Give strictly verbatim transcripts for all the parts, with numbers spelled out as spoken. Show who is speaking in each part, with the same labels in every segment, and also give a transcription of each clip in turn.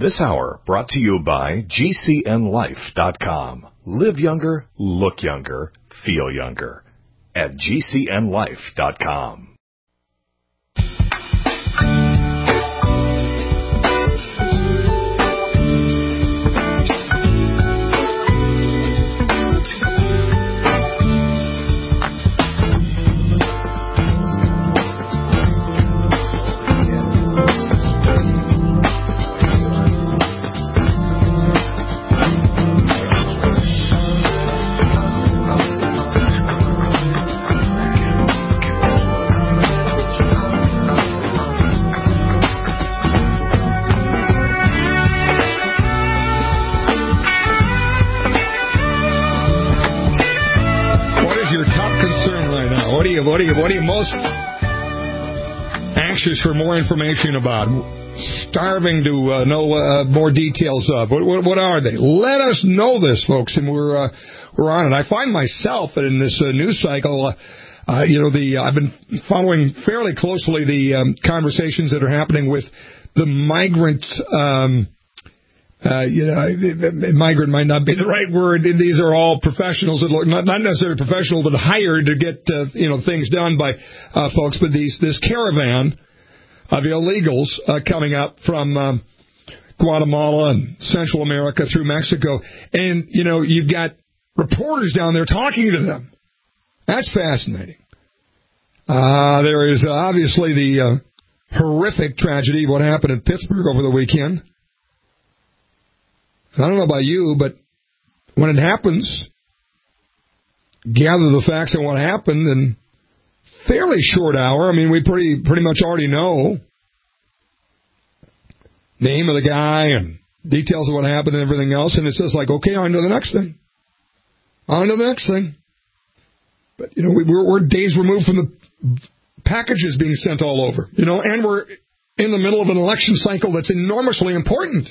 Speaker 1: This hour brought to you by G C N life dot com. Live younger, look younger, feel younger at G C N life dot com.
Speaker 2: What are you, what are you most anxious for more information about? Starving to uh, know uh, more details of? What, what, what are they? Let us know this, folks, and we're uh, we're on it. I find myself in this uh, news cycle, uh, uh, you know, the uh, I've been following fairly closely the um, conversations that are happening with the migrant. Um, Uh, you know, migrant might not be the right word. These are all professionals, that look, not, not necessarily professional, but hired to get, uh, you know, things done by uh, folks. But these this caravan of illegals uh, coming up from um, Guatemala and Central America through Mexico. And, you know, you've got reporters down there talking to them. That's fascinating. Uh, there is obviously the uh, horrific tragedy of what happened in Pittsburgh over the weekend. I don't know about you, but when it happens, gather the facts on what happened in fairly short hour. I mean, we pretty pretty much already know name of the guy and details of what happened and everything else, and it's just like, okay, on to the next thing. On to the next thing. But, you know, we, we're, we're days removed from the packages being sent all over, you know, and we're in the middle of an election cycle that's enormously important.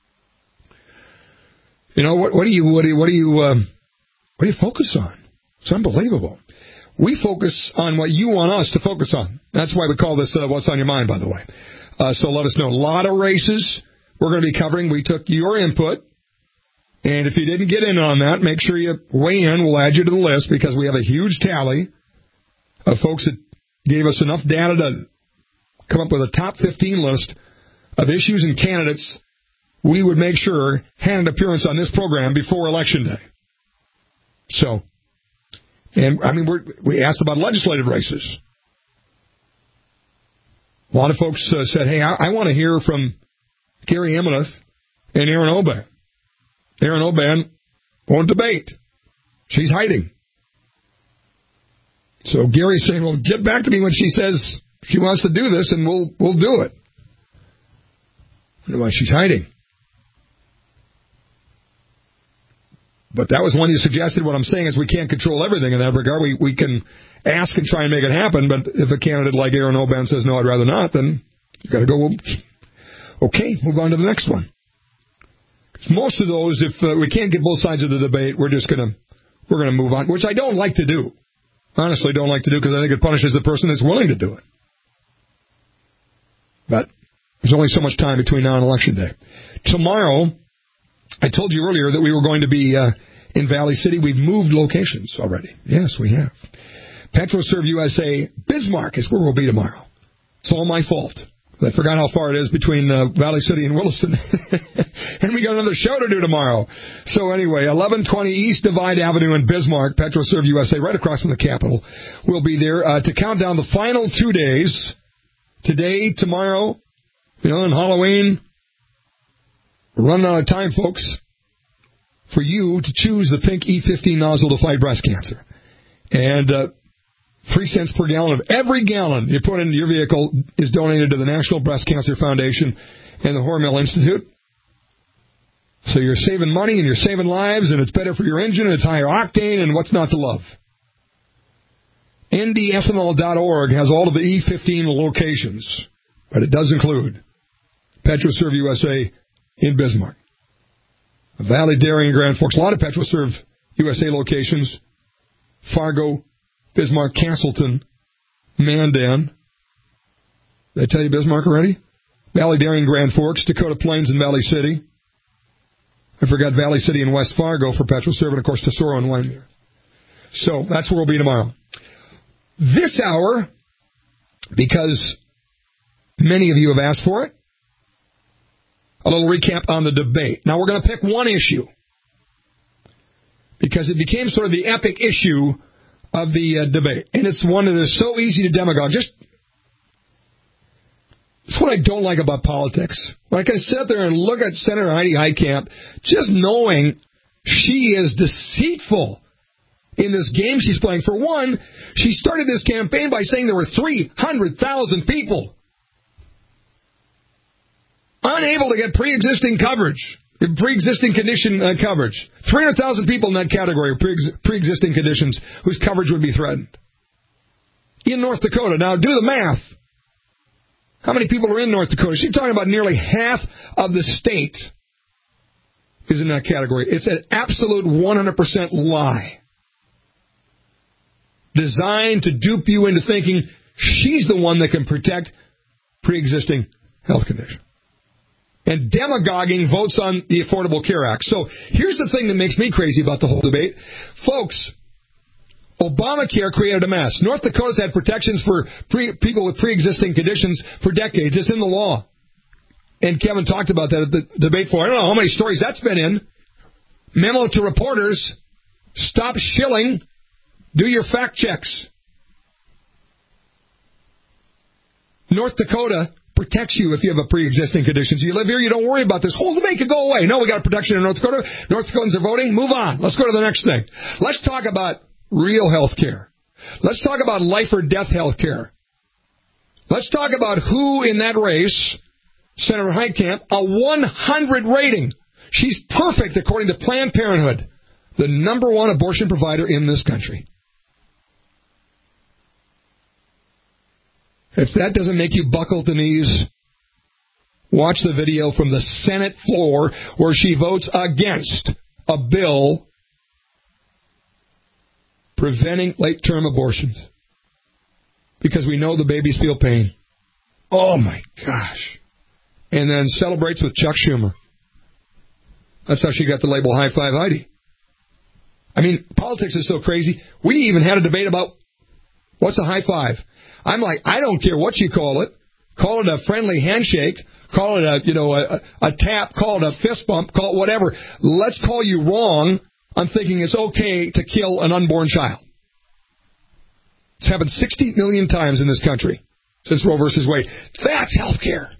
Speaker 2: You know, what, what do you what do you what do you um, what do you focus on? It's unbelievable. We focus on what you want us to focus on. That's why we call this uh, What's on Your Mind, by the way. Uh, so let us know. A lot of races we're going to be covering. We took your input, and if you didn't get in on that, make sure you weigh in. We'll add you to the list because we have a huge tally of folks that gave us enough data to come up with a top fifteen list of issues and candidates we would make sure had an appearance on this program before Election Day. So, and I mean, we're, we asked about legislative races. A lot of folks uh, said, hey, I, I want to hear from Gary Emmett and Erin Oban. Erin Oban won't debate. She's hiding. So Gary's saying, well, get back to me when she says she wants to do this, and we'll we'll do it. I don't know why she's hiding. But that was one you suggested. What I'm saying is we can't control everything in that regard. We we can ask and try and make it happen, but if a candidate like Erin Oban says, no, I'd rather not, then you've got to go, well, okay, move on to the next one. Most of those, if uh, we can't get both sides of the debate, we're just going to we're gonna move on, which I don't like to do. Honestly, don't like to do because I think it punishes the person that's willing to do it. But there's only so much time between now and Election Day. Tomorrow, I told you earlier that we were going to be uh, in Valley City. We've moved locations already. Yes, we have. PetroServe U S A Bismarck is where we'll be tomorrow. It's all my fault. I forgot how far it is between uh, Valley City and Williston. And we got another show to do tomorrow. So anyway, eleven twenty East Divide Avenue in Bismarck, PetroServe U S A, right across from the Capitol. We'll be there uh, to count down the final two days. Today, tomorrow, you know, and Halloween. We're running out of time, folks, for you to choose the pink E fifteen nozzle to fight breast cancer. And uh, three cents per gallon of every gallon you put into your vehicle is donated to the National Breast Cancer Foundation and the Hormel Institute. So you're saving money and you're saving lives, and it's better for your engine, and it's higher octane, and what's not to love? N D ethanol dot org has all of the E fifteen locations, but it does include PetroServe U S A in Bismarck, Valley Dairy and Grand Forks. A lot of PetroServe U S A locations: Fargo, Bismarck, Castleton, Mandan. Did I tell you Bismarck already? Valley Dairy and Grand Forks, Dakota Plains and Valley City. I forgot Valley City and West Fargo for PetroServe, and, of course, Tesoro and Wyndmere. So that's where we'll be tomorrow. This hour, because many of you have asked for it, a little recap on the debate. Now, we're going to pick one issue, because it became sort of the epic issue of the uh, debate. And it's one that is so easy to demagogue. Just, it's what I don't like about politics. When I can sit there and look at Senator Heidi Heitkamp, just knowing she is deceitful in this game she's playing. For one, she started this campaign by saying there were three hundred thousand people unable to get pre-existing coverage, pre-existing condition uh, coverage. three hundred thousand people in that category of pre- pre-existing conditions whose coverage would be threatened. In North Dakota. Now, do the math. How many people are in North Dakota? She's talking about nearly half of the state is in that category. It's an absolute one hundred percent lie, designed to dupe you into thinking she's the one that can protect pre-existing health condition. And demagoguing votes on the Affordable Care Act. So here's the thing that makes me crazy about the whole debate. Folks, Obamacare created a mess. North Dakota's had protections for pre- people with pre-existing conditions for decades. It's in the law. And Kevin talked about that at the debate floor. I don't know how many stories that's been in. Memo to reporters, stop shilling, do your fact checks. North Dakota protects you if you have a pre-existing condition. So you live here, you don't worry about this. Whole debate could go away. No, we got protection in North Dakota. North Dakotans are voting. Move on. Let's go to the next thing. Let's talk about real health care. Let's talk about life or death health care. Let's talk about who in that race, Senator Heitkamp, a one hundred rating. She's perfect according to Planned Parenthood, the number one abortion provider in this country. If that doesn't make you buckle at the knees, watch the video from the Senate floor where she votes against a bill preventing late-term abortions. Because we know the babies feel pain. Oh, my gosh. And then celebrates with Chuck Schumer. That's how she got the label High Five Heidi. I mean, politics is so crazy. We even had a debate about what's a high five. I'm like, I don't care what you call it. Call it a friendly handshake. Call it a, you know, a, a tap. Call it a fist bump. Call it whatever. Let's call you wrong on thinking it's okay to kill an unborn child. It's happened sixty million times in this country since Roe versus Wade. That's health care.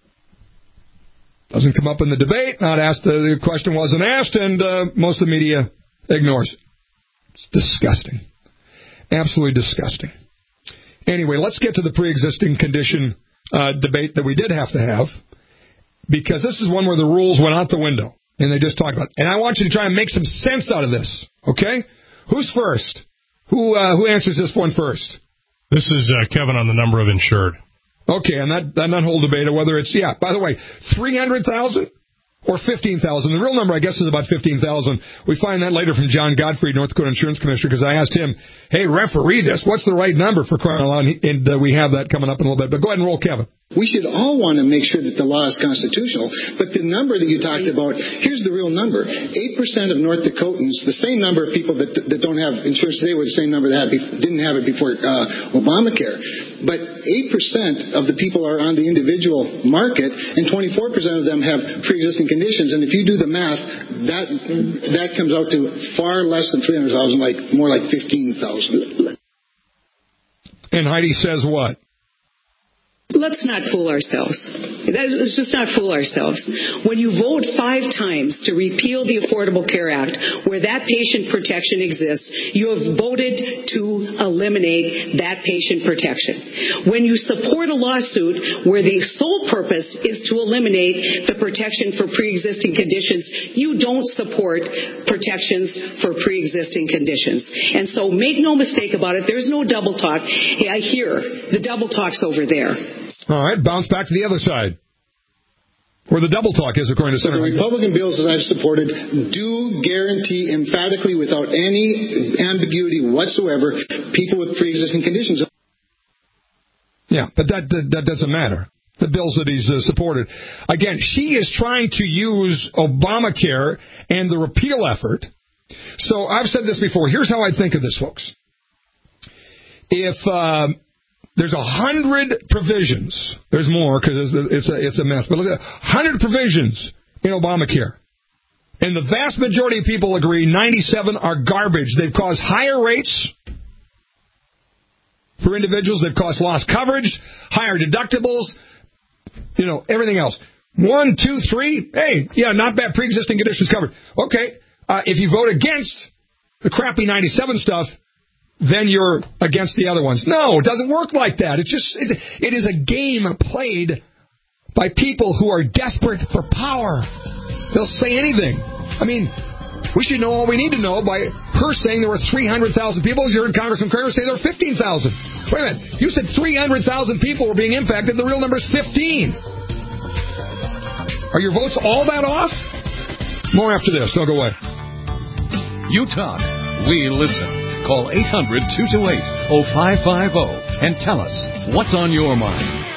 Speaker 2: Doesn't come up in the debate. Not asked. The question wasn't asked, and uh, most of the media ignores it. It's disgusting. Absolutely disgusting. Anyway, let's get to the pre-existing condition uh, debate that we did have to have, because this is one where the rules went out the window, and they just talked about it. And I want you to try and make some sense out of this, okay? Who's first? Who uh, who answers this one first?
Speaker 3: This is uh, Kevin on the number of insured.
Speaker 2: Okay, and that, that, that whole debate of whether it's, yeah, by the way, three hundred thousand or fifteen thousand. The real number, I guess, is about fifteen thousand. We find that later from John Godfrey, North Dakota Insurance Commissioner, because I asked him, hey, referee this, what's the right number for crying out loud? And, and uh, we have that coming up in a little bit. But go ahead and roll, Kevin.
Speaker 4: We should all want to make sure that the law is constitutional. But the number that you talked about, here's the real number. eight percent of North Dakotans, the same number of people that that don't have insurance today were the same number that had be- didn't have it before uh, Obamacare. But eight percent of the people are on the individual market, and twenty-four percent of them have pre-existing conditions. And if you do the math, that that comes out to far less than three hundred thousand, like more like fifteen thousand.
Speaker 2: And Heidi says what?
Speaker 5: Let's not fool ourselves. Let's just not fool ourselves. When you vote five times to repeal the Affordable Care Act, where that patient protection exists, you have voted to eliminate that patient protection. When you support a lawsuit where the sole purpose is to eliminate the protection for pre-existing conditions, you don't support protections for pre-existing conditions. And so make no mistake about it, there's no double talk. Hey, I hear the double talk's over there.
Speaker 2: All right, bounce back to the other side, where the double talk is, according to
Speaker 4: So
Speaker 2: Senator.
Speaker 4: the Republican bills that I've supported do guarantee emphatically, without any ambiguity whatsoever, people with pre-existing conditions.
Speaker 2: Yeah, but that, that that doesn't matter. the bills that he's uh, supported. Again, she is trying to use Obamacare and the repeal effort. So I've said this before. Here's how I think of this, folks. If uh, there's a hundred provisions, there's more because it's a, it's a mess, but look at a hundred provisions in Obamacare. And the vast majority of people agree ninety-seven are garbage. They've caused higher rates for individuals. They've caused lost coverage, higher deductibles, you know, everything else. One, two, three, hey, yeah, not bad, pre-existing conditions covered. Okay, uh, if you vote against the crappy ninety-seven stuff, then you're against the other ones. No, it doesn't work like that. It's just, it, it is a game played by people who are desperate for power. They'll say anything. I mean, we should know all we need to know by her saying there were three hundred thousand people. As you heard Congressman Kramer say there were fifteen thousand. Wait a minute. You said three hundred thousand people were being impacted. The real number is fifteen. Are your votes all that off? More after this. Don't go away.
Speaker 6: You talk. We listen. Call eight hundred, two two eight, oh five five oh and tell us what's on your mind.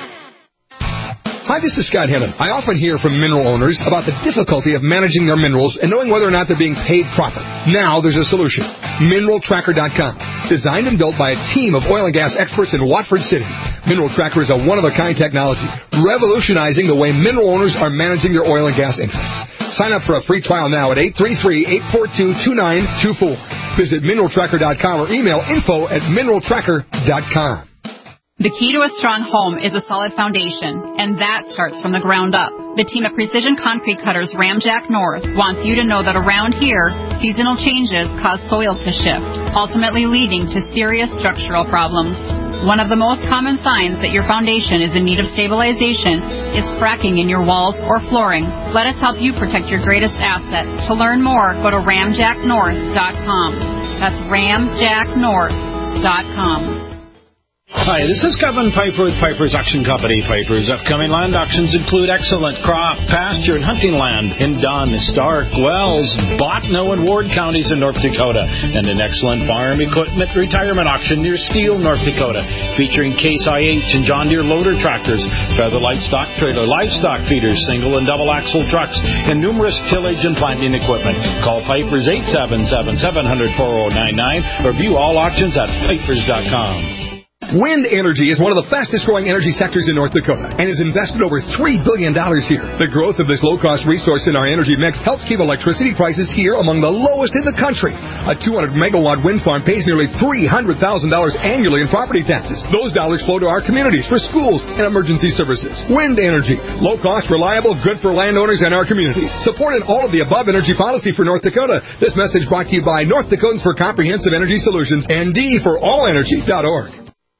Speaker 2: Hi, this is Scott Hennon. I often hear from mineral owners about the difficulty of managing their minerals and knowing whether or not they're being paid proper. Now there's a solution. Mineral Tracker dot com. Designed and built by a team of oil and gas experts in Watford City. Mineral Tracker is a one-of-a-kind technology, revolutionizing the way mineral owners are managing their oil and gas interests. Sign up for a free trial now at eight three three, eight four two, two nine two four. Visit Mineral Tracker dot com or email info at Mineral Tracker dot com.
Speaker 7: The key to a strong home is a solid foundation, and that starts from the ground up. The team at Precision Concrete Cutters Ramjack North wants you to know that around here, seasonal changes cause soil to shift, ultimately leading to serious structural problems. One of the most common signs that your foundation is in need of stabilization is cracking in your walls or flooring. Let us help you protect your greatest asset. To learn more, go to ramjack north dot com. That's ramjack north dot com.
Speaker 8: Hi, this is Kevin Piper with Piper's Auction Company. Piper's upcoming land auctions include excellent crop, pasture, and hunting land in Dunn, Stark, Wells, Bottineau, and Ward counties in North Dakota, and an excellent farm equipment retirement auction near Steele, North Dakota, featuring Case I H and John Deere loader tractors, Feather Livestock trailer, livestock feeders, single and double axle trucks, and numerous tillage and planting equipment. Call Piper's eight seven seven, seven hundred, four oh nine nine or view all auctions at pipers dot com.
Speaker 2: Wind energy is one of the fastest-growing energy sectors in North Dakota and has invested over three billion dollars here. The growth of this low-cost resource in our energy mix helps keep electricity prices here among the lowest in the country. A two hundred megawatt wind farm pays nearly three hundred thousand dollars annually in property taxes. Those dollars flow to our communities for schools and emergency services. Wind energy, low-cost, reliable, good for landowners and our communities. Supporting all of the above energy policy for North Dakota. This message brought to you by North Dakotans for Comprehensive Energy Solutions and D for all energy dot org.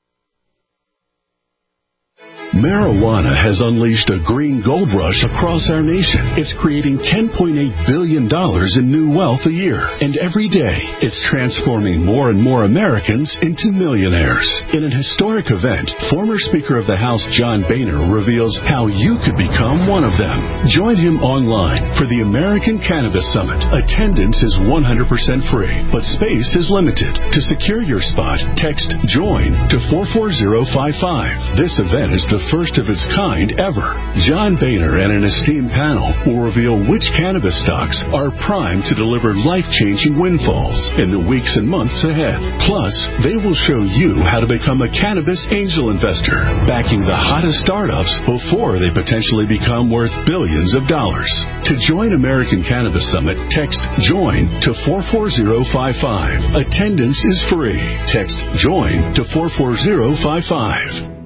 Speaker 9: Marijuana has unleashed a green gold rush across our nation. It's creating ten point eight billion dollars in new wealth a year. And every day, it's transforming more and more Americans into millionaires. In an historic event, former Speaker of the House John Boehner reveals how you could become one of them. Join him online for the American Cannabis Summit. Attendance is one hundred percent free, but space is limited. To secure your spot, text JOIN to four four zero five five. This event is the first of its kind ever. John Boehner and an esteemed panel will reveal which cannabis stocks are primed to deliver life-changing windfalls in the weeks and months ahead. Plus, they will show you how to become a cannabis angel investor, backing the hottest startups before they potentially become worth billions of dollars. To join American Cannabis Summit, text JOIN to four four zero five five. Attendance is free. Text JOIN to four four zero five five.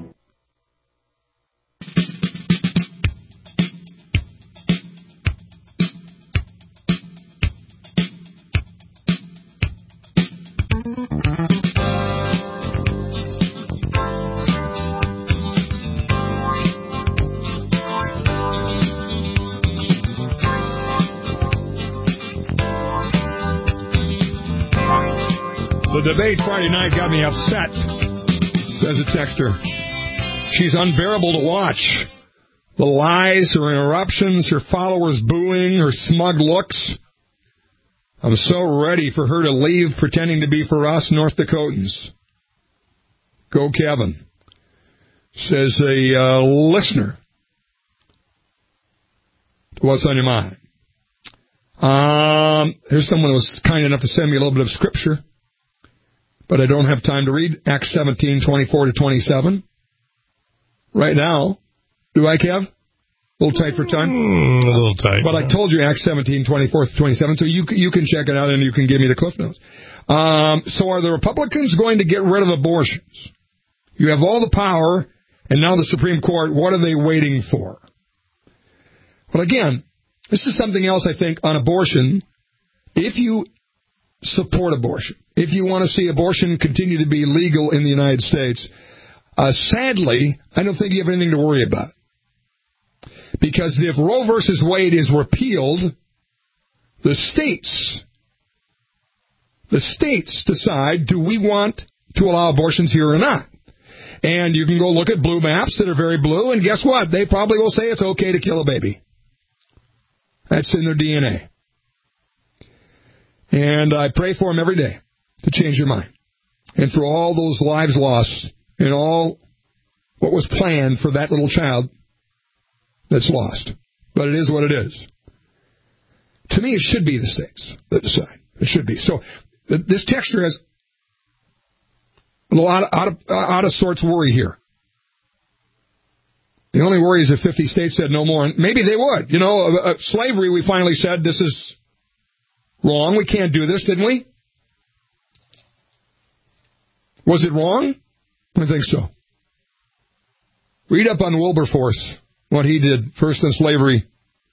Speaker 2: The debate Friday night got me upset, says a texter. She's unbearable to watch. The lies, her interruptions, her followers booing, her smug looks. I'm so ready for her to leave pretending to be for us North Dakotans. Go Kevin, says a uh, listener What's on your mind? Um, here's someone who was kind enough to send me a little bit of scripture, but I don't have time to read. Acts seventeen, twenty-four to twenty-seven. Right now. Do I, Kev? A little tight for time?
Speaker 3: Mm, a little tight.
Speaker 2: But I told you Acts seventeen, twenty-four to twenty-seven, so you you can check it out and you can give me the cliff notes. Um, so are the Republicans going to get rid of abortions? You have all the power, and now the Supreme Court, what are they waiting for? Well, again, this is something else, I think, on abortion. If you support abortion, if you want to see abortion continue to be legal in the United States, uh, sadly, I don't think you have anything to worry about. Because if Roe versus Wade is repealed, the states, the states decide, do we want to allow abortions here or not? And you can go look at blue maps that are very blue, and guess what? They probably will say it's okay to kill a baby. That's in their D N A. And I pray for them every day to change their mind. And for all those lives lost and all what was planned for that little child that's lost. But it is what it is. To me, it should be the states that decide. It should be. So this texture has a lot of, out of, out of sorts worry here. The only worry is if fifty states said no more. And maybe they would. You know, uh, uh, slavery, we finally said this is wrong. We can't do this, didn't we? Was it wrong? I think so. Read up on Wilberforce, what he did first in slavery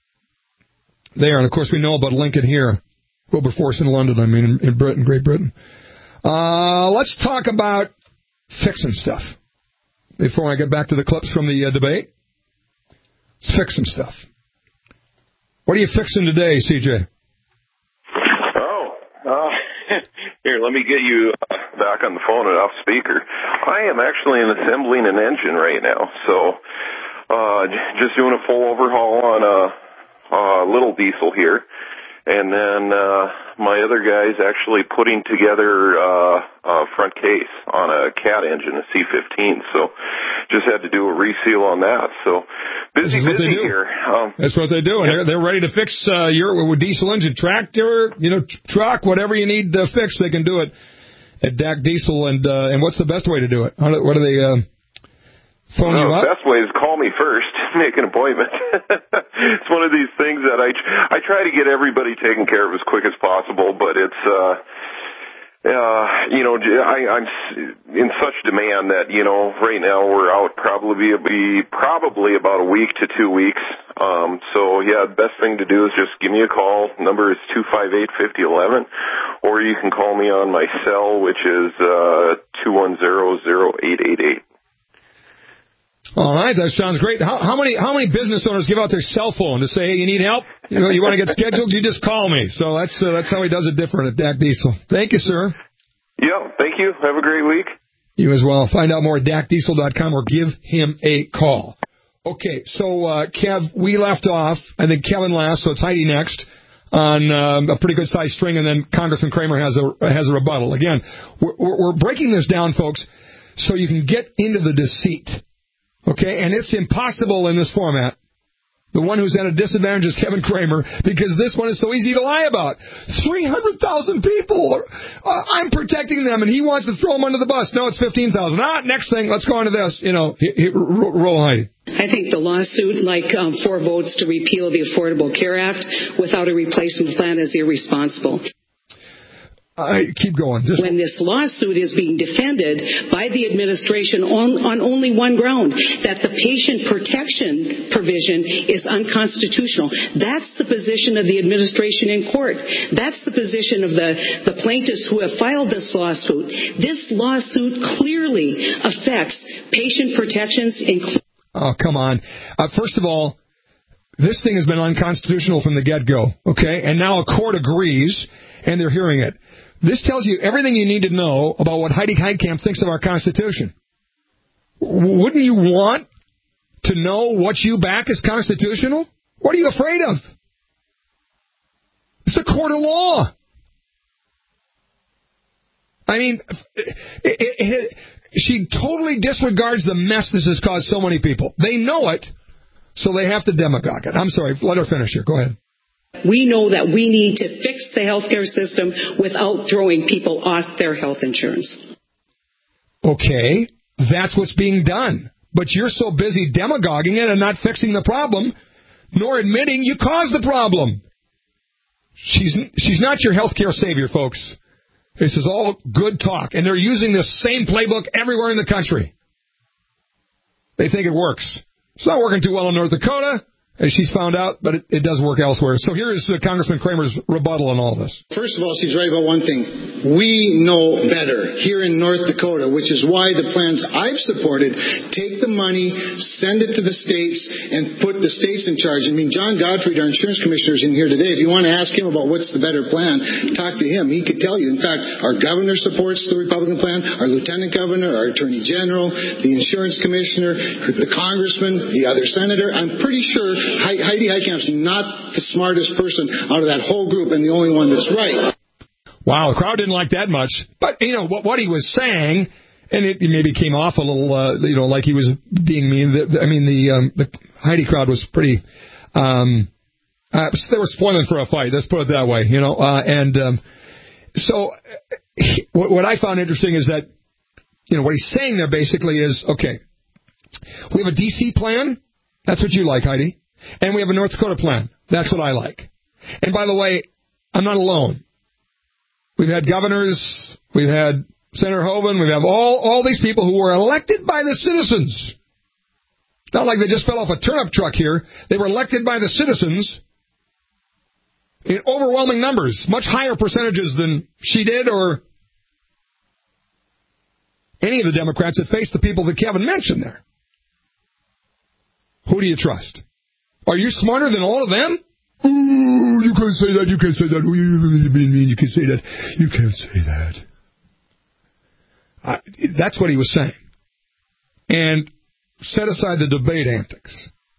Speaker 2: there. And, of course, we know about Lincoln here. Wilberforce in London, I mean, in, in Britain, Great Britain. Uh, let's talk about fixing stuff before I get back to the clips from the uh, debate. Fix some stuff. What are you fixing today, C J?
Speaker 10: Oh, uh, here, let me get you uh, back on the phone and off speaker. I am actually assembling an engine right now, so uh, just doing a full overhaul on a, a little diesel here. And then uh, my other guy's actually putting together uh, a front case on a Cat engine, a C fifteen. So just had to do a reseal on that. So busy, busy here. Um,
Speaker 2: That's what they do. And yeah. they're, they're ready to fix uh, your diesel engine, tractor, you know, truck, whatever you need to fix, they can do it at D A C Diesel. And uh, and what's the best way to do it? How do, what are they... Uh, Phone
Speaker 10: no,
Speaker 2: you up?
Speaker 10: The best way is call me first, make an appointment. It's one of these things that I I try to get everybody taken care of as quick as possible, but it's uh, uh you know I, I'm in such demand that you know right now we're out probably be probably about a week to two weeks. Um, so yeah, the best thing to do is just give me a call. Number is two five eight, five oh one one, or you can call me on my cell, which is uh two one zero, zero eight eight eight.
Speaker 2: All right, that sounds great. How, how many how many business owners give out their cell phone to say, hey, you need help? You know, you want to get scheduled? You just call me. So that's uh, that's how he does it different at D A C Diesel. Thank you, sir.
Speaker 10: Yeah, thank you. Have a great week.
Speaker 2: You as well. Find out more at D A C diesel dot com or give him a call. Okay, so uh, Kev, we left off. I think Kevin last, so it's Heidi next on um, a pretty good sized string, and then Congressman Kramer has a has a rebuttal. Again, we're, we're breaking this down, folks, so you can get into the deceit. Okay, and it's impossible in this format. The one who's at a disadvantage is Kevin Kramer, because this one is so easy to lie about. three hundred thousand people. Are, uh, I'm protecting them, and he wants to throw them under the bus. No, it's fifteen thousand. Ah, next thing, let's go on to this. You know, he, he, roll Heidi.
Speaker 5: I think the lawsuit, like um, four votes to repeal the Affordable Care Act without a replacement plan, is irresponsible.
Speaker 2: I keep going. Just
Speaker 5: when this lawsuit is being defended by the administration on, on only one ground, that the patient protection provision is unconstitutional. That's the position of the administration in court. That's the position of the, the plaintiffs who have filed this lawsuit. This lawsuit clearly affects patient protections. Including
Speaker 2: oh, come on. Uh, first of all, this thing has been unconstitutional from the get-go, okay? And now a court agrees, and they're hearing it. This tells you everything you need to know about what Heidi Heitkamp thinks of our Constitution. Wouldn't you want to know what you back is constitutional? What are you afraid of? It's a court of law. I mean, it, it, it, she totally disregards the mess this has caused so many people. They know it, So they have to demagogue it. I'm sorry, let her finish here. Go ahead.
Speaker 5: We know that we need to fix the healthcare system without throwing people off their health insurance.
Speaker 2: Okay, that's what's being done. But you're so busy demagoguing it and not fixing the problem, nor admitting you caused the problem. She's she's not your healthcare savior, folks. This is all good talk, and they're using this same playbook everywhere in the country. They think it works. It's not working too well in North Dakota, as she's found out, but it, it does work elsewhere. So here is uh, Congressman Kramer's rebuttal on all this.
Speaker 4: First of all, she's right about one thing. We know better here in North Dakota, which is why the plans I've supported take the money, send it to the states, and put the states in charge. I mean, John Gottfried, our insurance commissioner, is in here today. If you want to ask him about what's the better plan, talk to him. He could tell you. In fact, our governor supports the Republican plan, our lieutenant governor, our attorney general, the insurance commissioner, the congressman, the other senator. I'm pretty sure Heidi Heitkamp's not the smartest person out of that whole group and the only one that's right.
Speaker 2: Wow, the crowd didn't like that much. But, you know, what, what he was saying, and it maybe came off a little, uh, you know, like he was being mean. The, I mean, the um, the Heidi crowd was pretty, um, uh, they were spoiling for a fight, let's put it that way, you know. Uh, and um, so he, what, what I found interesting is that, you know, what he's saying there basically is, okay, we have a D C plan. That's what you like, Heidi. And we have a North Dakota plan. That's what I like. And by the way, I'm not alone. We've had governors, we've had Senator Hoeven, we've had all, all these people who were elected by the citizens. Not like they just fell off a turnip truck here. They were elected by the citizens in overwhelming numbers, much higher percentages than she did or any of the Democrats that faced the people that Kevin mentioned there. Who do you trust? Are you smarter than all of them? Ooh, you can't say that, you can't say that. Ooh, you mean you can't say that. You can't say that. Uh, that's what he was saying. And set aside the debate antics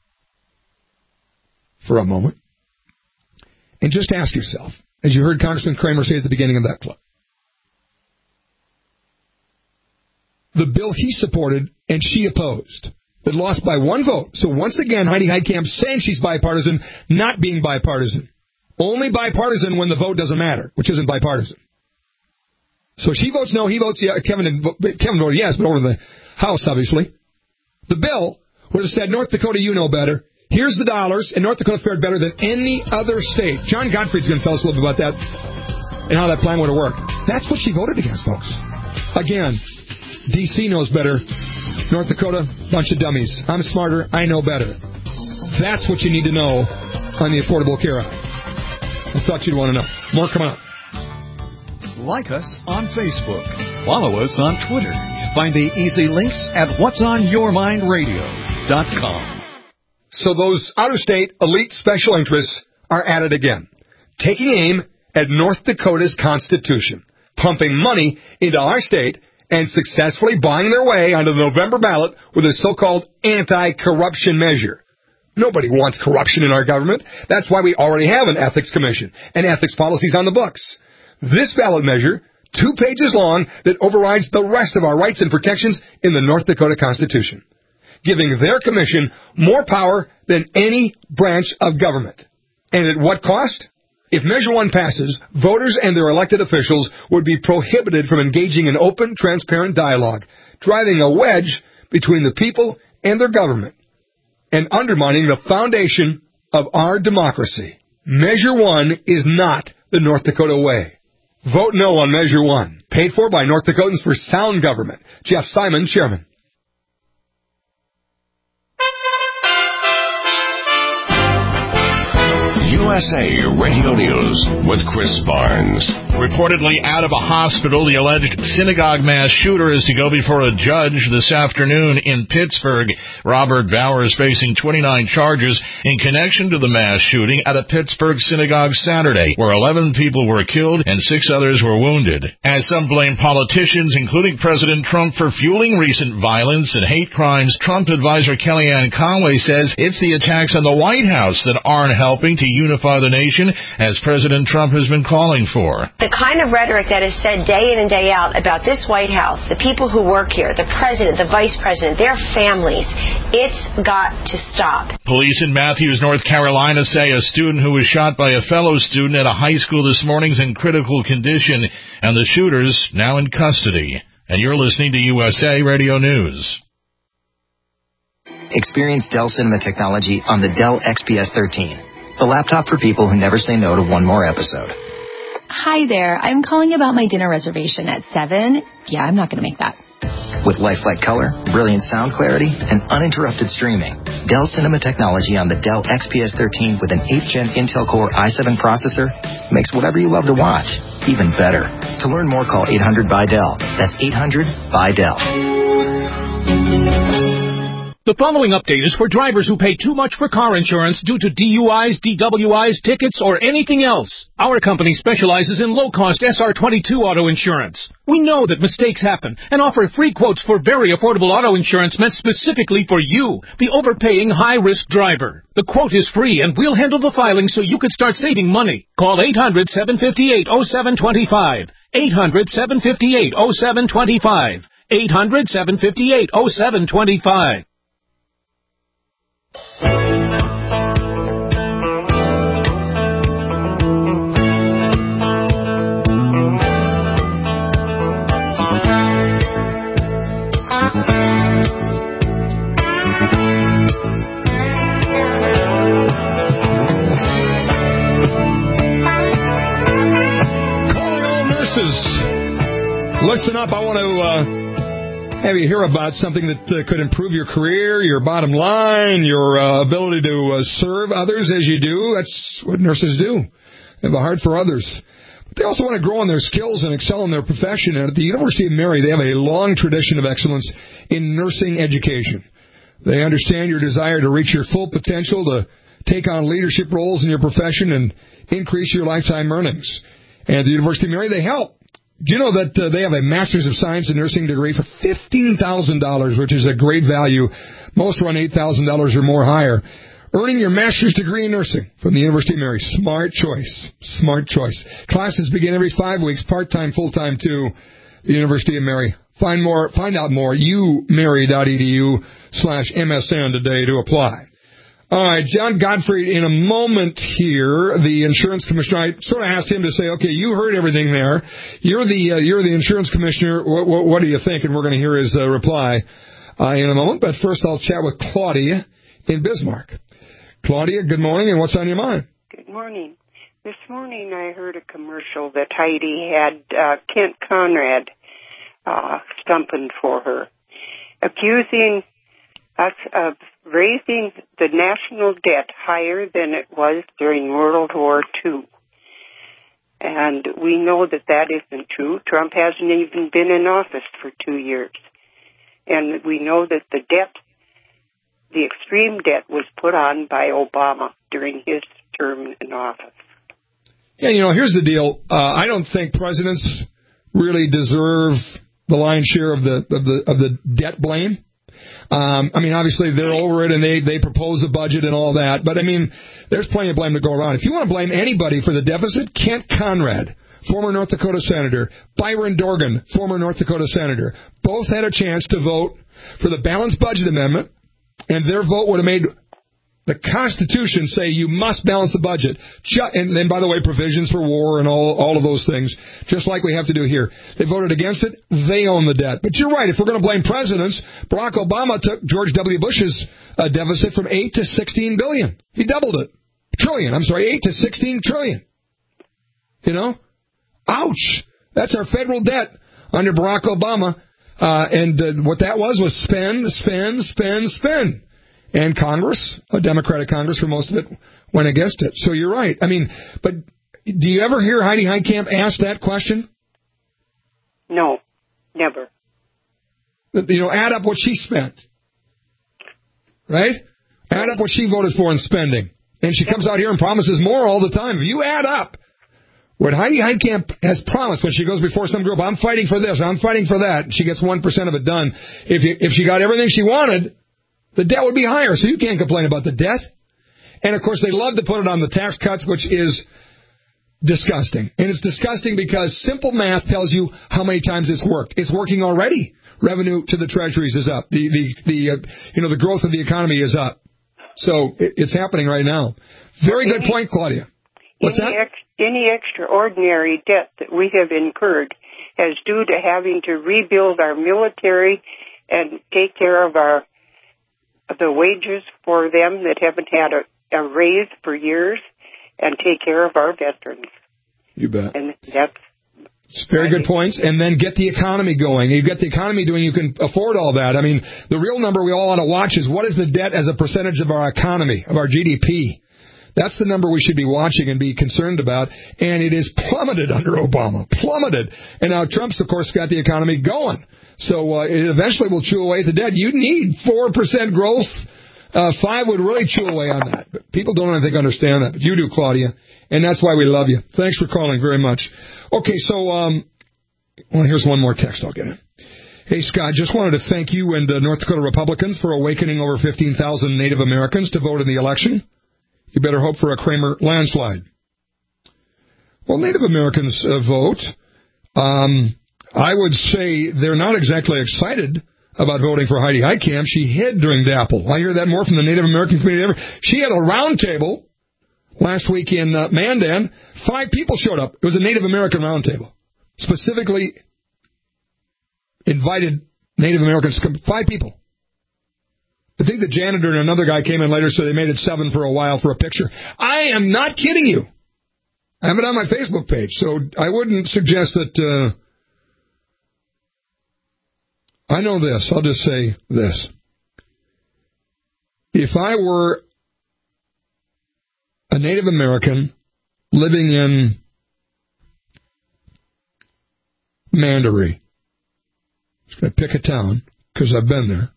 Speaker 2: for a moment. And just ask yourself, as you heard Congressman Kramer say at the beginning of that clip, the bill he supported and she opposed, it lost by one vote. So once again, Heidi Heitkamp saying she's bipartisan, not being bipartisan. Only bipartisan when the vote doesn't matter, which isn't bipartisan. So she votes no, he votes yes. Kevin, Kevin voted yes, but over in the House, obviously. The bill would have said, North Dakota, you know better. Here's the dollars, and North Dakota fared better than any other state. John Gottfried's going to tell us a little bit about that and how that plan would have worked. That's what she voted against, folks. Again, D C knows better. North Dakota, bunch of dummies. I'm smarter. I know better. That's what you need to know on the Affordable Care Act. I thought you'd want to know. More coming up.
Speaker 6: Like us on Facebook. Follow us on Twitter. Find the easy links at whats on your mind radio dot com.
Speaker 2: So those out-of-state elite special interests are at it again, taking aim at North Dakota's Constitution, pumping money into our state and successfully buying their way onto the November ballot with a so-called anti-corruption measure. Nobody wants corruption in our government. That's why we already have an ethics commission and ethics policies on the books. This ballot measure, two pages long, that overrides the rest of our rights and protections in the North Dakota Constitution, giving their commission more power than any branch of government. And at what cost? If Measure one passes, voters and their elected officials would be prohibited from engaging in open, transparent dialogue, driving a wedge between the people and their government, and undermining the foundation of our democracy. Measure one is not the North Dakota way. Vote no on Measure one. Paid for by North Dakotans for Sound Government. Jeff Simon, Chairman.
Speaker 1: U S A Radio News with Chris Barnes.
Speaker 3: Reportedly out of a hospital, the alleged synagogue mass shooter is to go before a judge this afternoon in Pittsburgh. Robert Bauer is facing twenty-nine charges in connection to the mass shooting at a Pittsburgh synagogue Saturday, where eleven people were killed and six others were wounded. As some blame politicians, including President Trump, for fueling recent violence and hate crimes, Trump advisor Kellyanne Conway says it's the attacks on the White House that aren't helping to unify unify the nation, as President Trump has been calling for.
Speaker 11: The kind of rhetoric that is said day in and day out about this White House, the people who work here, the president, the vice president, their families, it's got to stop.
Speaker 3: Police in Matthews, North Carolina say a student who was shot by a fellow student at a high school this morning is in critical condition, and the shooter's now in custody. And you're listening to U S A Radio News.
Speaker 12: Experience Dell Cinema technology on the Dell X P S thirteen, the laptop for people who never say no to one more episode.
Speaker 13: Hi there. I'm calling about my dinner reservation at seven. Yeah, I'm not going to make that.
Speaker 12: With lifelike color, brilliant sound clarity, and uninterrupted streaming, Dell Cinema technology on the Dell X P S thirteen with an eighth gen Intel Core i seven processor makes whatever you love to watch even better. To learn more, call eight hundred by Dell. That's eight hundred by Dell.
Speaker 14: The following update is for drivers who pay too much for car insurance due to D U Is, D W Is, tickets, or anything else. Our company specializes in low-cost S R twenty-two auto insurance. We know that mistakes happen and offer free quotes for very affordable auto insurance meant specifically for you, the overpaying high-risk driver. The quote is free, and we'll handle the filing so you can start saving money. Call eight hundred, seven five eight, oh seven two five. eight hundred, seven five eight, oh seven two five. eight hundred, seven five eight, oh seven two five.
Speaker 2: Listen up, I want to uh, have you hear about something that uh, could improve your career, your bottom line, your uh, ability to uh, serve others as you do. That's what nurses do. They have a heart for others. But they also want to grow in their skills and excel in their profession. And at the University of Mary, they have a long tradition of excellence in nursing education. They understand your desire to reach your full potential, to take on leadership roles in your profession, and increase your lifetime earnings. And at the University of Mary, they help. Do you know that uh, they have a Master's of Science in Nursing degree for fifteen thousand dollars, which is a great value. Most run eight thousand dollars or more higher. Earning your Master's degree in Nursing from the University of Mary. Smart choice. Smart choice. Classes begin every five weeks, part-time, full-time, too. The University of Mary. Find more. Find out more. umary.edu slash MSN today to apply. All right, John Gottfried, in a moment here, the insurance commissioner, I sort of asked him to say, okay, you heard everything there. You're the uh, you're the insurance commissioner. What, what, what do you think? And we're going to hear his uh, reply uh, in a moment. But first, I'll chat with Claudia in Bismarck. Claudia, good morning, and what's on your mind?
Speaker 15: Good morning. This morning I heard a commercial that Heidi had uh, Kent Conrad uh, stumping for her, accusing us of raising the national debt higher than it was during World War Two. And we know that that isn't true. Trump hasn't even been in office for two years. And we know that the debt, the extreme debt, was put on by Obama during his term in office.
Speaker 2: Yeah, you know, here's the deal. Uh, I don't think presidents really deserve the lion's share of the of the of the debt blame. Um, I mean, obviously, they're over it, and they, they propose a budget and all that. But, I mean, there's plenty of blame to go around. If you want to blame anybody for the deficit, Kent Conrad, former North Dakota senator, Byron Dorgan, former North Dakota senator, both had a chance to vote for the balanced budget amendment, and their vote would have made the Constitution say you must balance the budget. And then, by the way, provisions for war and all all of those things, just like we have to do here. They voted against it. They own the debt. But you're right. If we're going to blame presidents, Barack Obama took George W. Bush's uh, deficit from eight to sixteen billion. He doubled it. Trillion. I'm sorry, eight to sixteen trillion. You know? Ouch. That's our federal debt under Barack Obama. Uh, and uh, what that was was spend, spend, spend, spend. And Congress, a Democratic Congress for most of it, went against it. So you're right. I mean, but do you ever hear Heidi Heitkamp ask that question?
Speaker 15: No, never.
Speaker 2: You know, add up what she spent. Right? Add up what she voted for in spending. And she comes out here and promises more all the time. If you add up what Heidi Heitkamp has promised when she goes before some group, I'm fighting for this, I'm fighting for that, she gets one percent of it done. If you, if she got everything she wanted, the debt would be higher, so you can't complain about the debt. And, of course, they love to put it on the tax cuts, which is disgusting. And it's disgusting because simple math tells you how many times it's worked. It's working already. Revenue to the treasuries is up. The, the, the uh, you know, the growth of the economy is up. So it, it's happening right now. Very good point, Claudia. What's
Speaker 15: any
Speaker 2: that?
Speaker 15: Ex, any extraordinary debt that we have incurred is due to having to rebuild our military and take care of our of the wages for them that haven't had a, a raise for years, and take care of our veterans.
Speaker 2: You bet.
Speaker 15: And that's
Speaker 2: It's very good points. And then get the economy going. You get the economy doing, you can afford all that. I mean, the real number we all want to watch is what is the debt as a percentage of our economy, of our G D P. That's the number we should be watching and be concerned about. And it is plummeted under Obama. Plummeted. And now Trump's, of course, got the economy going. So uh, it eventually will chew away at the debt. You need four percent growth. Uh, five would really chew away on that. But people don't, I think, understand that. But you do, Claudia. And that's why we love you. Thanks for calling very much. Okay, so, um, well, here's one more text I'll get in. Hey, Scott, just wanted to thank you and uh, North Dakota Republicans for awakening over fifteen thousand Native Americans to vote in the election. You better hope for a Kramer landslide. Well, Native Americans uh, vote. Um, I would say they're not exactly excited about voting for Heidi Heitkamp. She hid during DAPL. I hear that more from the Native American community ever. She had a round table last week in uh, Mandan. Five people showed up. It was a Native American round table. Specifically invited Native Americans to come. Five people. I think the janitor and another guy came in later, so they made it seven for a while for a picture. I am not kidding you. I have it on my Facebook page, so I wouldn't suggest that... Uh, I know this. I'll just say this. If I were a Native American living in Mandaree, I'm just going to pick a town because I've been there,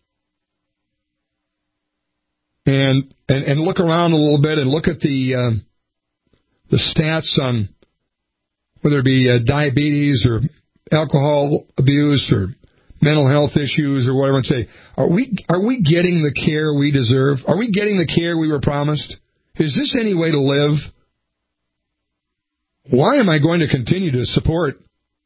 Speaker 2: and, and and look around a little bit and look at the um, the stats on whether it be uh, diabetes or alcohol abuse or mental health issues or whatever, and say, are we are we getting the care we deserve? Are we getting the care we were promised? Is this any way to live? Why am I going to continue to support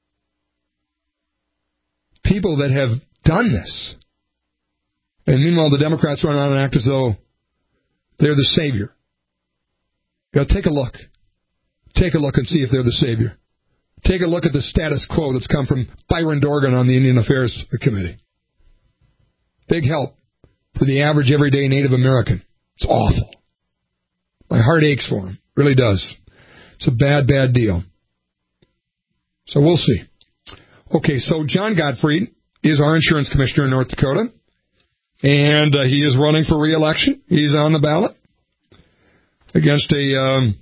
Speaker 2: people that have done this? And meanwhile, the Democrats run around and act as though they're the savior. You gotta take a look. Take a look and see if they're the savior. Take a look at the status quo that's come from Byron Dorgan on the Indian Affairs Committee. Big help for the average, everyday Native American. It's awful. My heart aches for him. Really does. It's a bad, bad deal. So we'll see. Okay, so John Gottfried is our insurance commissioner in North Dakota, and uh, he is running for re-election. He's on the ballot against a... Um,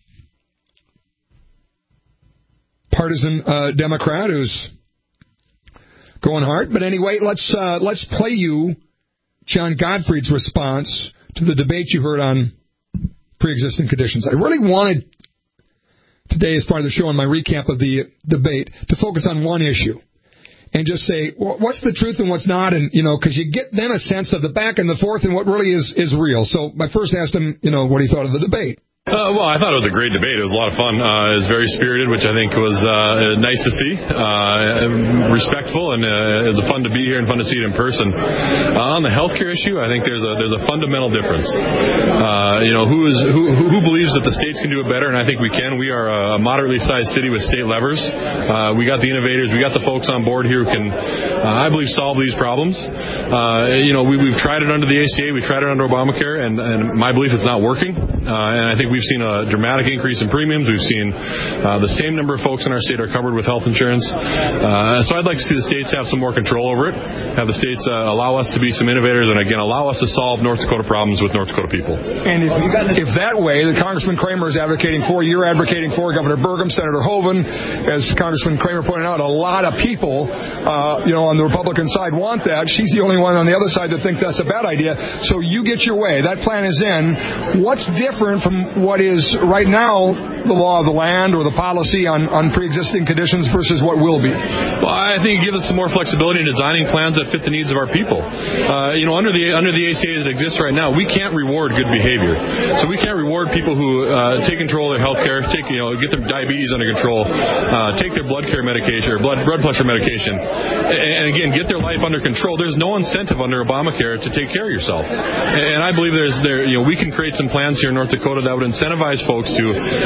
Speaker 2: partisan uh, Democrat who's going hard. But anyway, let's uh, let's play you John Gottfried's response to the debate you heard on pre-existing conditions. I really wanted today, as part of the show, in my recap of the debate, to focus on one issue and just say, what's the truth and what's not? And, you know, because you get then a sense of the back and the forth and what really is, is real. So I first asked him, you know, what he thought of the debate.
Speaker 16: Uh, well, I thought it was a great debate. It was a lot of fun. Uh, it was very spirited, which I think was uh, nice to see. Uh, respectful, and uh, it was fun to be here and fun to see it in person. Uh, on the healthcare issue, I think there's a there's a fundamental difference. Uh, you know, who is who who believes that the states can do it better, and I think we can. We are a moderately sized city with state levers. Uh, we got the innovators. We got the folks on board here who can, uh, I believe, solve these problems. Uh, you know, we, we've tried it under the A C A. We tried it under Obamacare, and, and my belief is not working. Uh, and I think we We've seen a dramatic increase in premiums. We've seen uh, the same number of folks in our state are covered with health insurance. Uh, so I'd like to see the states have some more control over it, have the states uh, allow us to be some innovators, and again, allow us to solve North Dakota problems with North Dakota people.
Speaker 2: And if, if that way, the Congressman Kramer is advocating for, you're advocating for, Governor Burgum, Senator Hoeven, as Congressman Kramer pointed out, a lot of people, uh, you know, on the Republican side want that. She's the only one on the other side that think that's a bad idea. So you get your way. That plan is in. What's different from what is right now the law of the land or the policy on, on pre-existing conditions versus what will be?
Speaker 16: Well, I think it gives us some more flexibility in designing plans that fit the needs of our people. Uh, you know, under the under the A C A that exists right now, we can't reward good behavior. So we can't reward people who uh, take control of their health care, take, you know, get their diabetes under control, uh, take their blood care medication or blood blood pressure medication, and, and again, get their life under control. There's no incentive under Obamacare to take care of yourself. And I believe there's there you know we can create some plans here in North Dakota that would incentivize folks to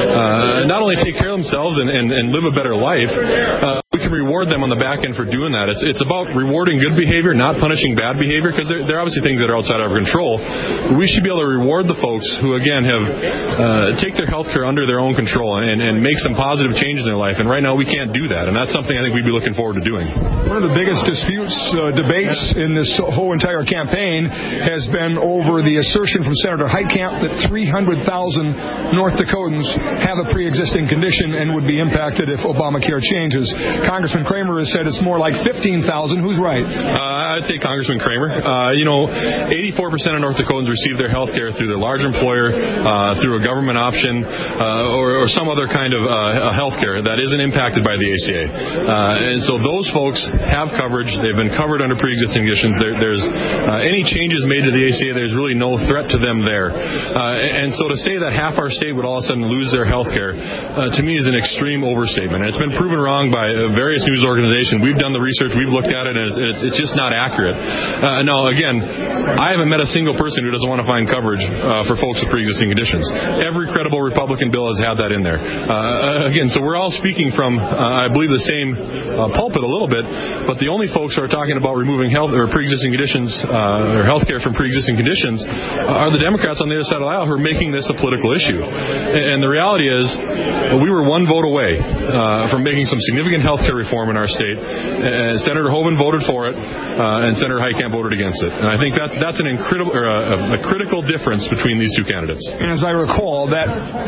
Speaker 16: uh, not only take care of themselves and, and, and live a better life, uh, we can reward them on the back end for doing that. It's it's about rewarding good behavior, not punishing bad behavior, because there, there are obviously things that are outside of our control. But we should be able to reward the folks who, again, have uh, take their health care under their own control and, and make some positive changes in their life. And right now we can't do that, and that's something I think we'd be looking forward to doing.
Speaker 2: One of the biggest disputes, uh, debates in this whole entire campaign has been over the assertion from Senator Heitkamp that three hundred thousand North Dakotans have a pre-existing condition and would be impacted if Obamacare changes. Congressman Kramer has said it's more like fifteen thousand. Who's right?
Speaker 16: Uh, I'd say Congressman Kramer. Uh, you know, eighty-four percent of North Dakotans receive their health care through their large employer, uh, through a government option, uh, or, or some other kind of uh, health care that isn't impacted by the A C A. Uh, and so those folks have coverage. They've been covered under pre-existing conditions. There, there's uh, any changes made to the A C A, there's really no threat to them there. Uh, and so to say that half our state would all of a sudden lose their health care, uh, to me is an extreme overstatement. And it's been proven wrong by uh, various news organizations. We've done the research, we've looked at it, and it's, it's just not accurate. Uh, now, again, I haven't met a single person who doesn't want to find coverage uh, for folks with pre-existing conditions. Every credible Republican bill has had that in there. Uh, again, so we're all speaking from, uh, I believe, the same uh, pulpit a little bit, but the only folks who are talking about removing health or pre-existing conditions uh, or health care from pre-existing conditions are the Democrats on the other side of the aisle who are making this a political issue. And the reality is, we were one vote away uh, from making some significant health care reform in our state. Uh, Senator Hoeven voted for it, uh, and Senator Heitkamp voted against it. And I think that that's an incredible, or a, a critical difference between these two candidates.
Speaker 2: And as I recall, that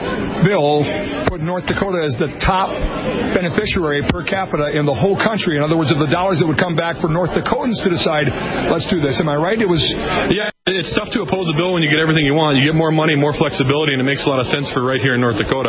Speaker 2: bill put North Dakota as the top beneficiary per capita in the whole country. In other words, of the dollars that would come back for North Dakotans to decide, let's do this. Am I right? It was...
Speaker 16: Yeah. It's tough to oppose a bill when you get everything you want. You get more money, more flexibility, and it makes a lot of sense for right here in North Dakota.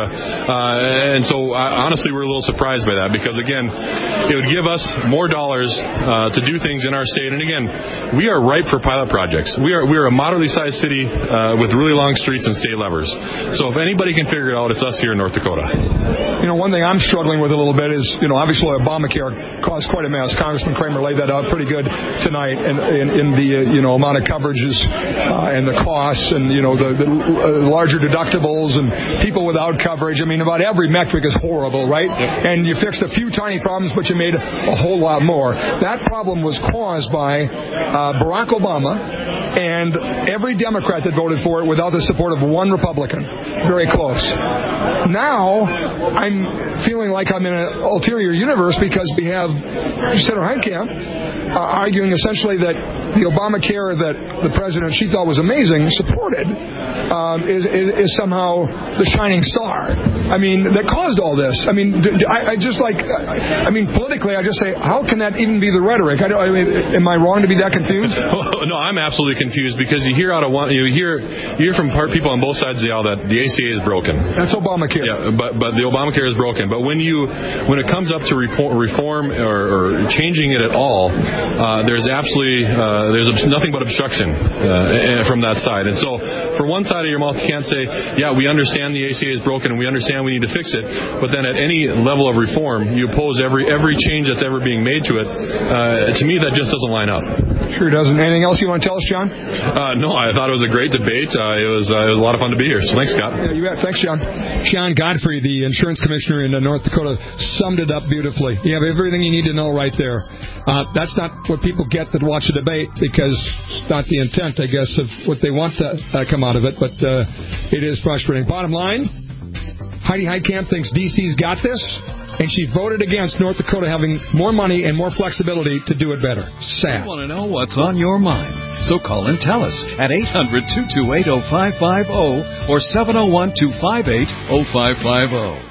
Speaker 16: Uh, and so, uh, honestly, we're a little surprised by that because, again, it would give us more dollars uh, to do things in our state. And, again, we are ripe for pilot projects. We are we are a moderately sized city uh, with really long streets and state levers. So if anybody can figure it out, it's us here in North Dakota.
Speaker 2: You know, one thing I'm struggling with a little bit is, you know, obviously Obamacare caused quite a mess. Congressman Kramer laid that out pretty good tonight in, in, in the, uh, you know, amount of coverages Uh, and the costs and, you know, the, the uh, larger deductibles and people without coverage. I mean, about every metric is horrible, right? Yep. And you fixed a few tiny problems, but you made a whole lot more. That problem was caused by uh, Barack Obama and every Democrat that voted for it without the support of one Republican. Very close. Now, I'm feeling like I'm in an ulterior universe because we have Senator Heitkamp uh, arguing essentially that the Obamacare that the president she thought was amazing, supported, um, is, is, is somehow the shining star. I mean, that caused all this. I mean, I, I just like, I mean, politically, I just say, how can that even be the rhetoric? I don't, I mean, am I wrong to be that confused?
Speaker 16: No, I'm absolutely confused because you hear out of one, you hear, you hear from part people on both sides of the aisle that the A C A is broken.
Speaker 2: That's Obamacare.
Speaker 16: Yeah, but but the Obamacare is broken. But when you, when it comes up to reform or, or changing it at all, uh, there's absolutely uh, there's nothing but obstruction. Uh, from that side. And so for one side of your mouth, you can't say, yeah, we understand the A C A is broken and we understand we need to fix it, but then at any level of reform, you oppose every every change that's ever being made to it. Uh, to me, that just doesn't line up.
Speaker 2: Sure doesn't. Anything else you want to tell us, John?
Speaker 16: Uh, no, I thought it was a great debate. Uh, it was uh, it was a lot of fun to be here. So thanks, Scott.
Speaker 2: Yeah, you bet. Thanks, John. John Godfrey, the insurance commissioner in North Dakota, summed it up beautifully. You have everything you need to know right there. Uh, that's not what people get that watch a debate because it's not the intent, I guess, of what they want to uh, come out of it, but uh, it is frustrating. Bottom line, Heidi Heitkamp thinks D C's got this, and she voted against North Dakota having more money and more flexibility to do it better. Sad.
Speaker 6: We want to know what's on your mind, so call and tell us at eight hundred, two two eight, oh five five oh or seven oh one, two five eight, oh five five oh.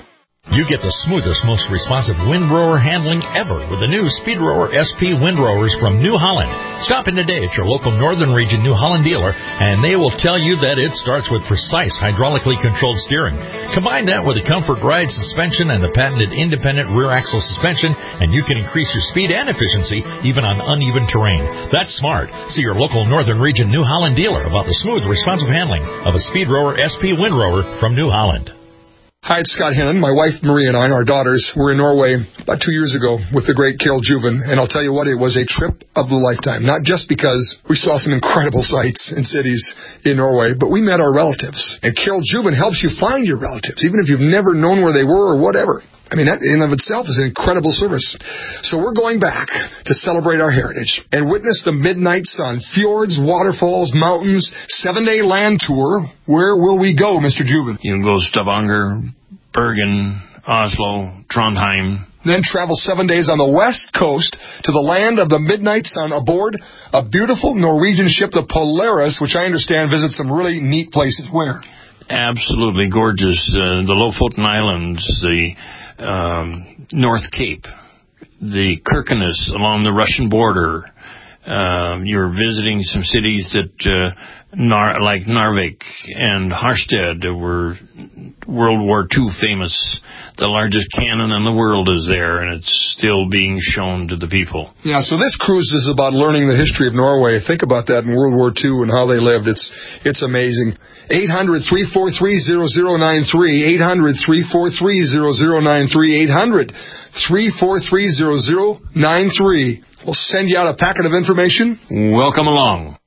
Speaker 17: You get the smoothest, most responsive windrower handling ever with the new Speedrower S P windrowers from New Holland. Stop in today at your local Northern Region New Holland dealer, and they will tell you that it starts with precise hydraulically controlled steering. Combine that with a Comfort Ride suspension and the patented independent rear axle suspension, and you can increase your speed and efficiency even on uneven terrain. That's smart. See your local Northern Region New Holland dealer about the smooth, responsive handling of a Speedrower S P windrower from New Holland.
Speaker 2: Hi, it's Scott Hennon. My wife Marie and I and our daughters were in Norway about two years ago with the great Carol Juven, and I'll tell you what, it was a trip of a lifetime. Not just because we saw some incredible sights and cities in Norway, but we met our relatives. And Carol Juven helps you find your relatives, even if you've never known where they were or whatever. I mean, that in and of itself is an incredible service. So we're going back to celebrate our heritage and witness the midnight sun, fjords, waterfalls, mountains, seven-day land tour. Where will we go, Mister Juven?
Speaker 18: You can go Stavanger, Bergen, Oslo, Trondheim.
Speaker 2: Then travel seven days on the west coast to the land of the midnight sun aboard a beautiful Norwegian ship, the Polaris, which I understand visits some really neat places. Where?
Speaker 18: Absolutely gorgeous. Uh, the Lofoten Islands, the um, North Cape, the Kirkenes along the Russian border. Um, you're visiting some cities that, uh, Nar- like Narvik and Harstad, were World War Two famous. The largest cannon in the world is there, and it's still being shown to the people.
Speaker 2: Yeah, so this cruise is about learning the history of Norway. Think about that in World War Two and how they lived. It's it's amazing. eight hundred, three four three, zero zero nine three, eight hundred, three four three, zero zero nine three, eight hundred, three four three, zero zero nine three. We'll send you out a packet of information.
Speaker 18: Welcome along.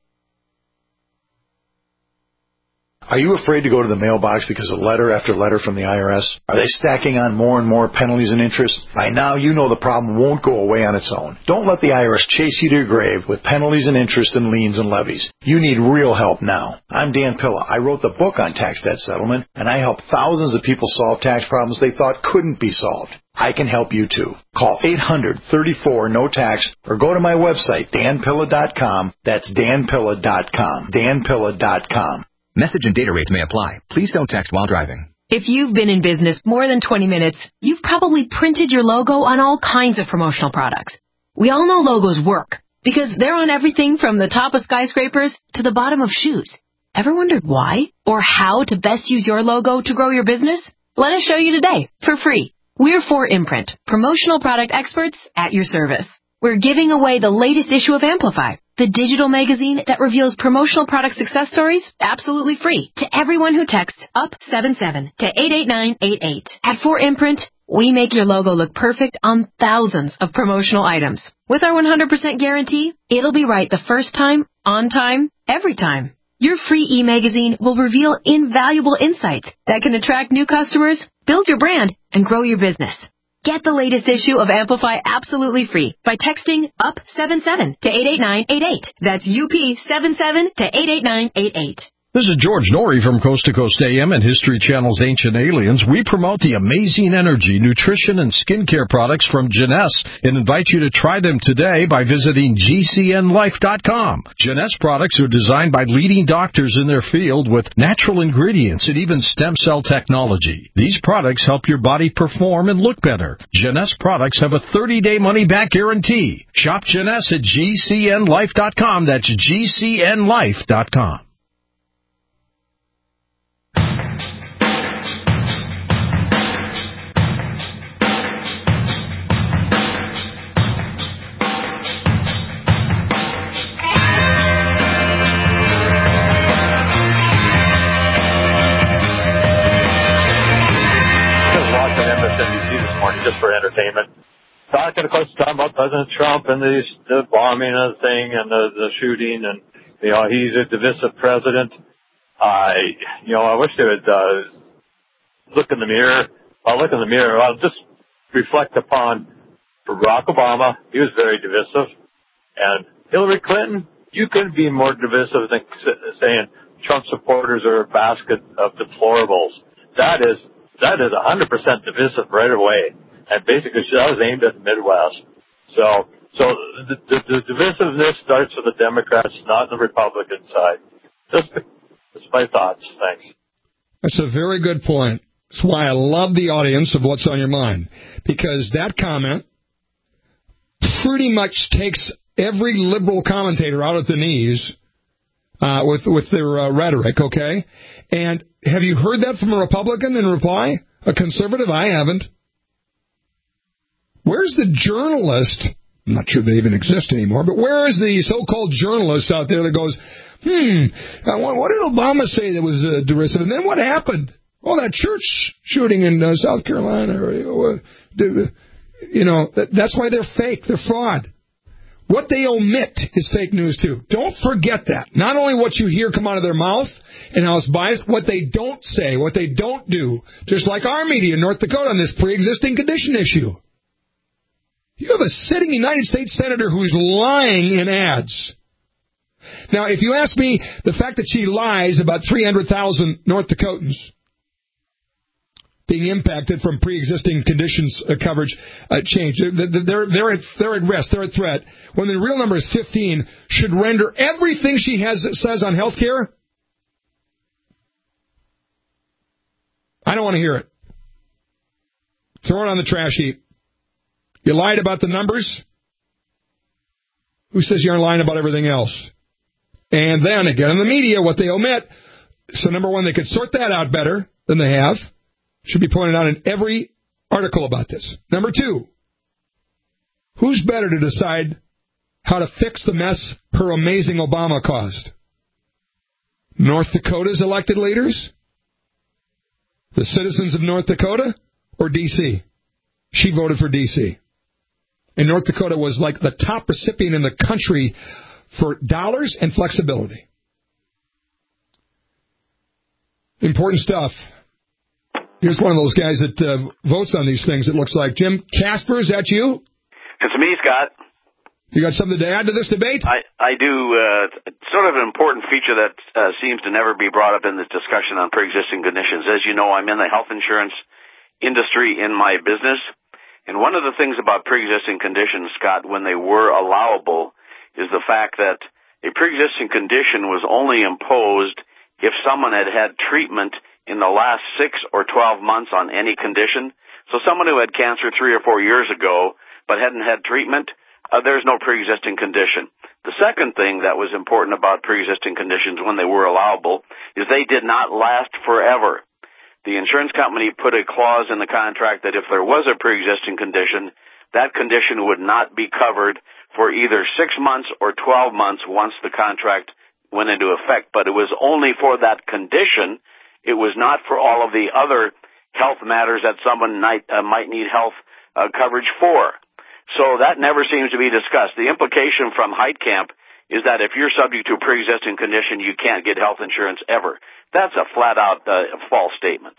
Speaker 19: Are you afraid to go to the mailbox because of letter after letter from the I R S? Are they stacking on more and more penalties and interest? By now, you know the problem won't go away on its own. Don't let the I R S chase you to your grave with penalties and interest and liens and levies. You need real help now. I'm Dan Pilla. I wrote the book on tax debt settlement, and I help thousands of people solve tax problems they thought couldn't be solved. I can help you too. Call eight hundred, thirty-four, no tax or go to my website, dan pilla dot com. That's dan pilla dot com. dan pilla dot com.
Speaker 12: Message and data rates may apply. Please don't text while driving.
Speaker 20: If you've been in business more than twenty minutes, you've probably printed your logo on all kinds of promotional products. We all know logos work because they're on everything from the top of skyscrapers to the bottom of shoes. Ever wondered why or how to best use your logo to grow your business? Let us show you today for free. We're four Imprint, promotional product experts at your service. We're giving away the latest issue of Amplify, the digital magazine that reveals promotional product success stories absolutely free to everyone who texts up seven seven to eight eight nine eight eight. At four Imprint, we make your logo look perfect on thousands of promotional items. With our one hundred percent guarantee, it'll be right the first time, on time, every time. Your free e-magazine will reveal invaluable insights that can attract new customers, build your brand, and grow your business. Get the latest issue of Amplify absolutely free by texting up seven seven to eight eight nine eight eight. That's U P seven seven to eight eight nine eight eight.
Speaker 21: This is George Norrie from Coast to Coast A M and History Channel's Ancient Aliens. We promote the amazing energy, nutrition, and skincare products from Jeunesse and invite you to try them today by visiting G C N life dot com. Jeunesse products are designed by leading doctors in their field with natural ingredients and even stem cell technology. These products help your body perform and look better. Jeunesse products have a thirty-day money-back guarantee. Shop Jeunesse at G C N life dot com. That's G C N life dot com.
Speaker 22: Just for entertainment. Talking, of course, talking about President Trump and the, the bombing and the thing and the, the shooting, and you know he's a divisive president. I, you know, I wish they would uh, look in the mirror. I'll look in the mirror. I'll just reflect upon Barack Obama. He was very divisive, and Hillary Clinton. You couldn't be more divisive than saying Trump supporters are a basket of deplorables. That is that is one hundred percent divisive right away. And basically, that was aimed at the Midwest. So, so the, the, the divisiveness starts with the Democrats, not the Republican side. Just, just my thoughts. Thanks.
Speaker 2: That's a very good point. That's why I love the audience of What's on Your Mind, because that comment pretty much takes every liberal commentator out at the knees uh, with with their uh, rhetoric, okay? And have you heard that from a Republican in reply? A conservative? I haven't. Where's the journalist? I'm not sure they even exist anymore, but where is the so-called journalist out there that goes, hmm, what did Obama say that was uh, derisive? And then what happened? Oh, that church shooting in uh, South Carolina. Or, uh, you know, that, that's why they're fake. They're fraud. What they omit is fake news, too. Don't forget that. Not only what you hear come out of their mouth and how it's biased, what they don't say, what they don't do. Just like our media in North Dakota on this pre-existing condition issue. You have a sitting United States Senator who's lying in ads. Now, if you ask me, the fact that she lies about three hundred thousand North Dakotans being impacted from pre-existing conditions uh, coverage uh, change, they're, they're, they're, at, they're at risk, they're at threat, when the real number is fifteen, should render everything she has says on health care? I don't want to hear it. Throw it on the trash heap. You lied about the numbers? Who says you aren't lying about everything else? And then, again, in the media, what they omit. So, number one, they could sort that out better than they have. Should be pointed out in every article about this. Number two, who's better to decide how to fix the mess her amazing Obama caused? North Dakota's elected leaders? The citizens of North Dakota? Or D C? She voted for D C. And North Dakota was like the top recipient in the country for dollars and flexibility. Important stuff. Here's one of those guys that uh, votes on these things, it looks like. Jim Casper, is that you?
Speaker 7: It's me, Scott.
Speaker 2: You got something to add to this debate?
Speaker 7: I, I do. Uh, sort of an important feature that uh, seems to never be brought up in this discussion on pre-existing conditions. As you know, I'm in the health insurance industry in my business. And one of the things about pre-existing conditions, Scott, when they were allowable, is the fact that a pre-existing condition was only imposed if someone had had treatment in the last six or twelve months on any condition. So someone who had cancer three or four years ago but hadn't had treatment, uh, there's no pre-existing condition. The second thing that was important about pre-existing conditions when they were allowable is they did not last forever. The insurance company put a clause in the contract that if there was a pre-existing condition, that condition would not be covered for either six months or twelve months once the contract went into effect. But it was only for that condition. It was not for all of the other health matters that someone might, uh, might need health uh, coverage for. So that never seems to be discussed. The implication from Heitkamp is that if you're subject to a pre-existing condition, you can't get health insurance ever. That's a flat-out uh, false statement.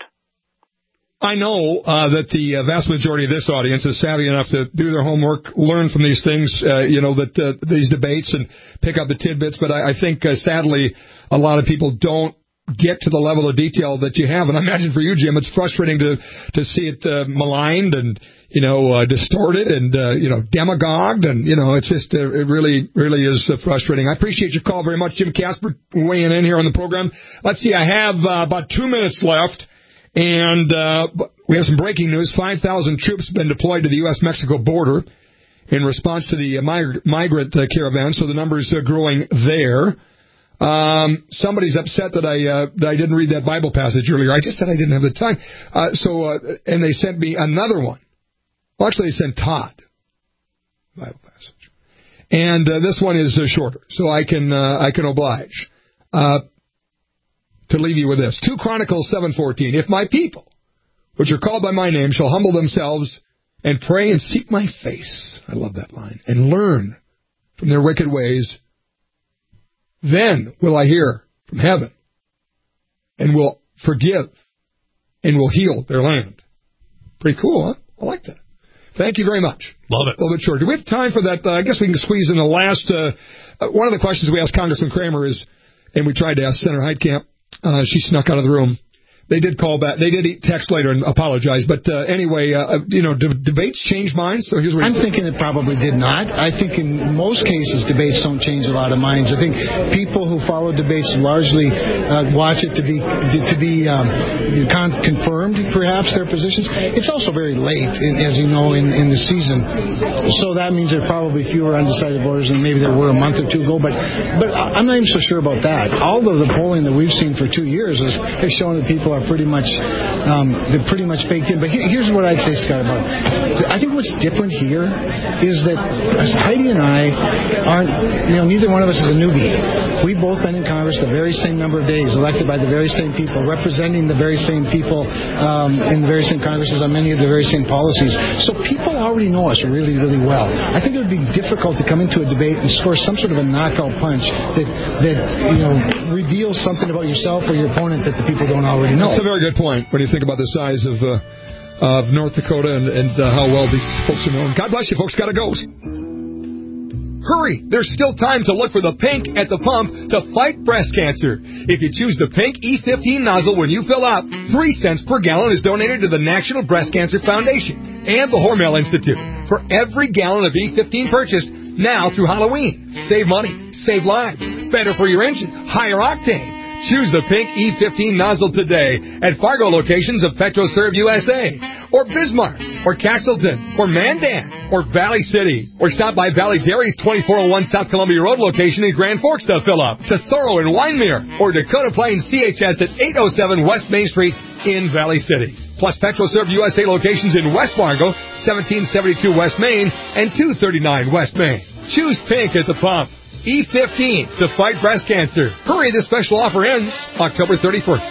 Speaker 2: I know uh, that the uh, vast majority of this audience is savvy enough to do their homework, learn from these things, uh, you know, that uh, these debates and pick up the tidbits. But I, I think, uh, sadly, a lot of people don't get to the level of detail that you have. And I imagine for you, Jim, it's frustrating to to see it uh, maligned and, you know, uh, distorted and, uh, you know, demagogued. And, you know, it's just, uh, it really, really is uh, frustrating. I appreciate your call very much, Jim Casper, weighing in here on the program. Let's see, I have uh, about two minutes left. And uh, we have some breaking news. five thousand troops have been deployed to the U S Mexico border in response to the uh, mig- migrant uh, caravan. So the numbers are growing there. Um, somebody's upset that I uh, that I didn't read that Bible passage earlier. I just said I didn't have the time. Uh, so, uh, and they sent me another one. Well, actually, they sent Todd Bible passage, and uh, this one is uh, shorter, so I can uh, I can oblige uh, to leave you with this. Two Chronicles seven fourteen. If my people, which are called by my name, shall humble themselves and pray and seek my face, I love that line, and learn from their wicked ways, then will I hear from heaven and will forgive and will heal their land. Pretty cool, huh? I like that. Thank you very much.
Speaker 3: Love it.
Speaker 2: A little bit short. Do we have time for that? Uh, I guess we can squeeze in the last. Uh, uh, one of the questions we asked Congressman Kramer is, and we tried to ask Senator Heitkamp. Uh, she snuck out of the room. They did call back. They did text later and apologize. But uh, anyway, uh, you know, d- debates change minds. So here's what
Speaker 8: I'm thinking it probably did not. I think in most cases debates don't change a lot of minds. I think people who follow debates largely uh, watch it to be to be um, con- confirmed, perhaps, their positions. It's also very late, in, as you know, in, in the season. So that means there are probably fewer undecided voters than maybe there were a month or two ago. But but I'm not even so sure about that. All of the polling that we've seen for two years has, has shown that people are pretty much um, they're pretty much baked in. But here, here's what I'd say, Scott, about it. I think what's different here is that Heidi and I aren't, you know, neither one of us is a newbie. We've both been in Congress the very same number of days, elected by the very same people, representing the very same people um, in the very same Congresses on many of the very same policies. So people already know us really, really well. I think it would be difficult to come into a debate and score some sort of a knockout punch that, that you know, reveals something about yourself or your opponent that the people don't already know.
Speaker 2: That's a very good point when you think about the size of uh, of North Dakota and, and uh, how well these folks are known. God bless you, folks. Gotta go. Hurry! There's still time to look for the pink at the pump to fight breast cancer. If you choose the pink E fifteen nozzle when you fill up, three cents per gallon is donated to the National Breast Cancer Foundation and the Hormel Institute for every gallon of E fifteen purchased now through Halloween. Save money, save lives, better for your engine, higher octane. Choose the pink E fifteen nozzle today at Fargo locations of PetroServe U S A, or Bismarck, or Castleton, or Mandan, or Valley City, or stop by Valley Dairy's twenty-four oh one South Columbia Road location in Grand Forks to fill up, Tesoro in Winemere, or Dakota Plains C H S at eight oh seven West Main Street in Valley City. Plus PetroServe U S A locations in West Fargo, seventeen seventy-two West Main, and two thirty-nine West Main. Choose pink at the pump. E fifteen to fight breast cancer. Hurry, this special offer ends October thirty-first.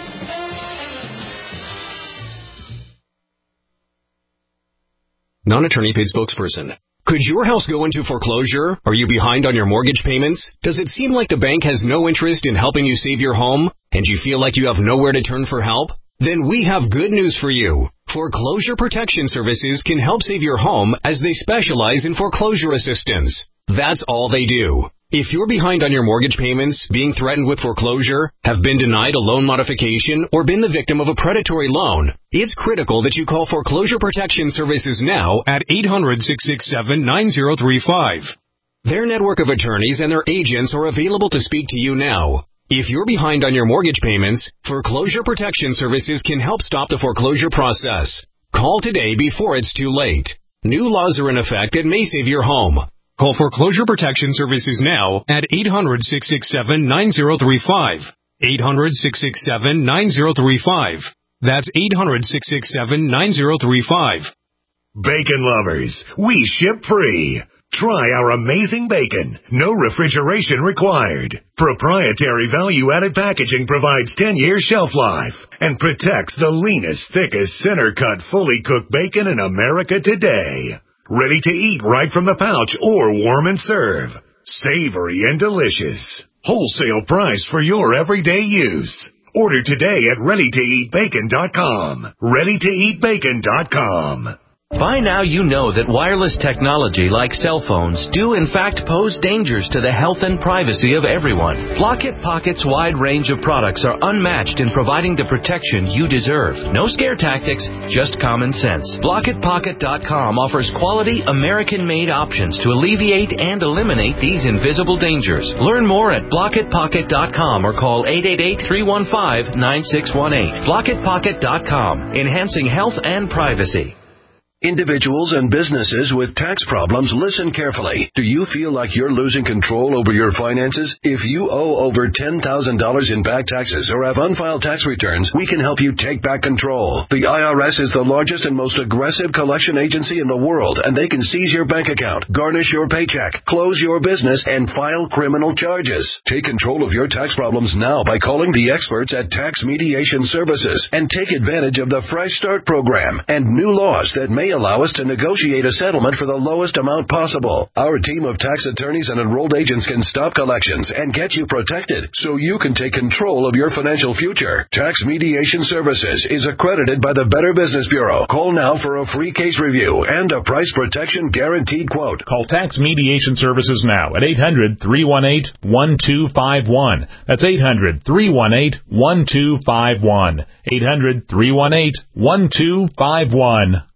Speaker 9: Non-attorney paid spokesperson. Could your house go into foreclosure? Are you behind on your mortgage payments? Does it seem like the bank has no interest in helping you save your home, and you feel like you have nowhere to turn for help? Then we have good news for you. Foreclosure Protection Services can help save your home as they specialize in foreclosure assistance. That's all they do. If you're behind on your mortgage payments, being threatened with foreclosure, have been denied a loan modification, or been the victim of a predatory loan, it's critical that you call Foreclosure Protection Services now at eight hundred, six six seven, nine zero three five. Their network of attorneys and their agents are available to speak to you now. If you're behind on your mortgage payments, Foreclosure Protection Services can help stop the foreclosure process. Call today before it's too late. New laws are in effect that may save your home. Call Foreclosure Protection Services now at eight hundred, six six seven, nine zero three five. eight hundred, six six seven, nine zero three five. That's eight hundred, six six seven, nine zero three five.
Speaker 1: Bacon lovers, we ship free. Try our amazing bacon. No refrigeration required. Proprietary value-added packaging provides ten years shelf life and protects the leanest, thickest, center-cut, fully cooked bacon in America today. Ready to eat right from the pouch or warm and serve. Savory and delicious. Wholesale price for your everyday use. Order today at ready to eat bacon dot com. ready to eat bacon dot com.
Speaker 23: By now you know that wireless technology like cell phones do in fact pose dangers to the health and privacy of everyone. Blockit Pocket's wide range of products are unmatched in providing the protection you deserve. No scare tactics, just common sense. Blockit Pocket dot com offers quality American-made options to alleviate and eliminate these invisible dangers. Learn more at Blockit Pocket dot com or call eight eight eight, three one five, nine six one eight. Blockit Pocket dot com, enhancing health and privacy.
Speaker 24: Individuals and businesses with tax problems, listen carefully. Do you feel like you're losing control over your finances? If you owe over ten thousand dollars in back taxes or have unfiled tax returns, we can help you take back control. The I R S is the largest and most aggressive collection agency in the world, and they can seize your bank account, garnish your paycheck, close your business, and file criminal charges. Take control of your tax problems now by calling the experts at Tax Mediation Services and take advantage of the Fresh Start program and new laws that may may allow us to negotiate a settlement for the lowest amount possible. Our team of tax attorneys and enrolled agents can stop collections and get you protected so you can take control of your financial future. Tax Mediation Services is accredited by the Better Business Bureau. Call now for a free case review and a price protection guaranteed quote.
Speaker 4: Call Tax Mediation Services now at eight hundred, three one eight, one two five one. That's eight hundred, three one eight, one two five one. eight hundred, three one eight, one two five one.